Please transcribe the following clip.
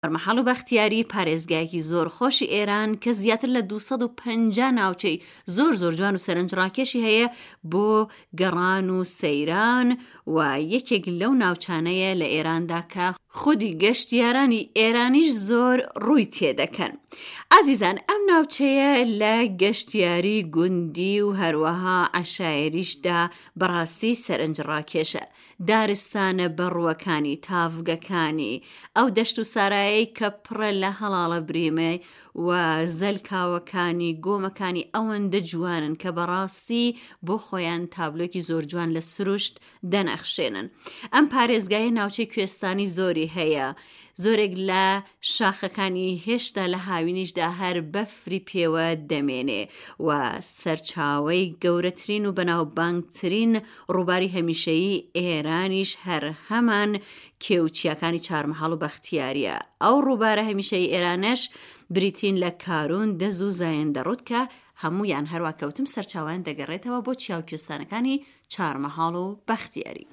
چارمەحاڵ و بەختیاری پارێزگایەکی زۆر خۆشی ئێران کە زیاتر لە 250 ناوچەی زۆر جوان و سەرنجڕاکێشی هەیە بۆ گەڕان و سەیران و یەکێک لەو ناوچانەیە لە ئێراندا کە خودی گەشتیارانی ئێرانیش زۆر ڕووی تێدەکەن. ئازیزان، ئەم ناوچەیە لە گەشتیاری گوندی و هەروەها عەشایریشدا بەڕاستی سەرنجڕاکێشە. دارستانە بەڕووەکانی تافگەکانی ئەو دەشت و سارایەی کە پڕە لە هەڵاڵە بریمە و زەلکاوەکانی گۆمەکانی ئەوەندە جوانن کە بەڕاستی بۆ خۆیان تابلۆکی زۆر جوان لە سروشت دەنەخشێنن. ئەم پارێزگایە ناوچەی کوێستانی زۆری هەیە، زۆرێک لە شاخەکانی هێشتا لە هاوینیشدا هەر بەفری پێوە دەمێنێ و سەرچاوەی گەورەترین و بەناوبانگترین ڕووباری هەمیشەیی ئێرانیش هەر هەمان کێوچیەکانی چارمەحاڵ و بەختیاریە. ئەو ڕووبارە هەمیشەیی ئێرانەش بریتین لە کارون، دەز و زایندەڕوت کە هەمویان هەروە کەوتم سەرچاوان دەگەڕێتەوە بۆ چیاو کوێستانەکانی چارمەحاڵ و بەختیاری.